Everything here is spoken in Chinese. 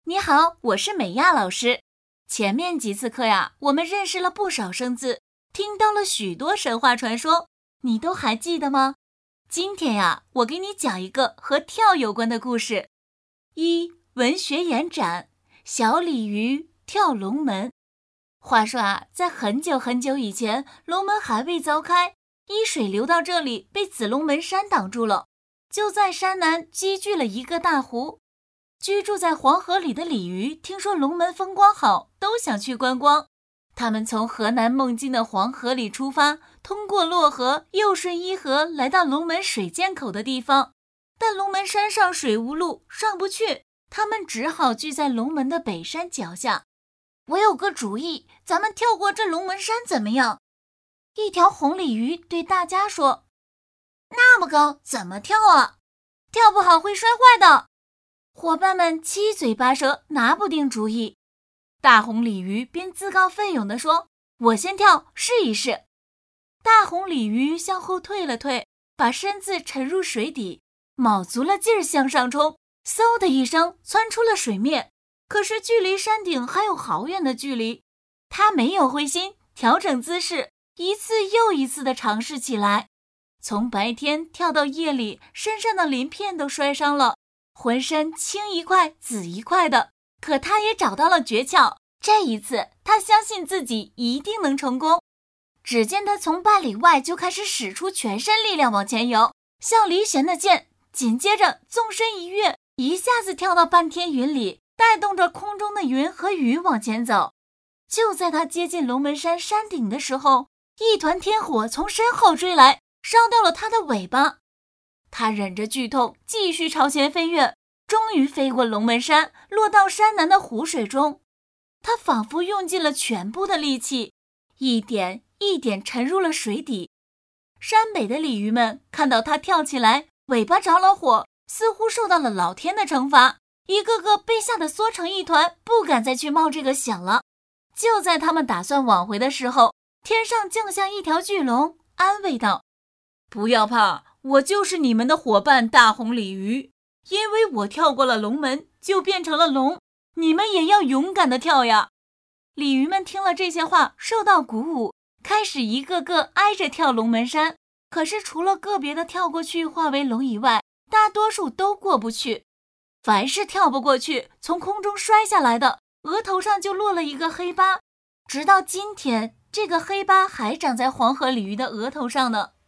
你好，我是美亚老师。前面几次课呀，我们认识了不少生字，听到了许多神话传说，你都还记得吗？今天呀，我给你讲一个和跳有关的故事。文学延展，小鲤鱼跳龙门。话说啊，在很久很久以前，龙门还未凿开，一水流到这里，被紫龙门山挡住了。就在山南积聚了一个大湖。居住在黄河里的鲤鱼听说龙门风光好，都想去观光。他们从河南孟津的黄河里出发，通过洛河，又顺伊河来到龙门水涧口的地方。但龙门山上水无路，上不去，他们只好聚在龙门的北山脚下。我有个主意，咱们跳过这龙门山怎么样？一条红鲤鱼对大家说。那么高，怎么跳啊？跳不好会摔坏的。伙伴们七嘴八舌，拿不定主意。大红鲤鱼便自告奋勇地说，我先跳，试一试。大红鲤鱼向后退了退，把身子沉入水底，卯足了劲儿向上冲，嗖的一声窜出了水面。可是距离山顶还有好远的距离，它没有灰心，调整姿势，一次又一次地尝试起来。从白天跳到夜里，身上的鳞片都摔伤了，浑身青一块紫一块的，可他也找到了诀窍。这一次他相信自己一定能成功。只见他从半里外就开始使出全身力量往前游，像离弦的箭，紧接着纵身一跃，一下子跳到半天云里，带动着空中的云和雨往前走。就在他接近龙门山山顶的时候，一团天火从身后追来，烧掉了他的尾巴。他忍着剧痛继续朝前飞跃，终于飞过龙门山，落到山南的湖水中。他仿佛用尽了全部的力气，一点一点沉入了水底。山北的鲤鱼们看到他跳起来，尾巴着了火，似乎受到了老天的惩罚，一个个被吓得缩成一团，不敢再去冒这个险了。就在他们打算往回的时候，天上降下一条巨龙，安慰道，不要怕，我就是你们的伙伴大红鲤鱼，因为我跳过了龙门，就变成了龙，你们也要勇敢地跳呀。鲤鱼们听了这些话，受到鼓舞，开始一个个挨着跳龙门山。可是除了个别的跳过去化为龙以外，大多数都过不去。凡是跳不过去，从空中摔下来的，额头上就落了一个黑疤。直到今天，这个黑疤还长在黄河鲤鱼的额头上呢。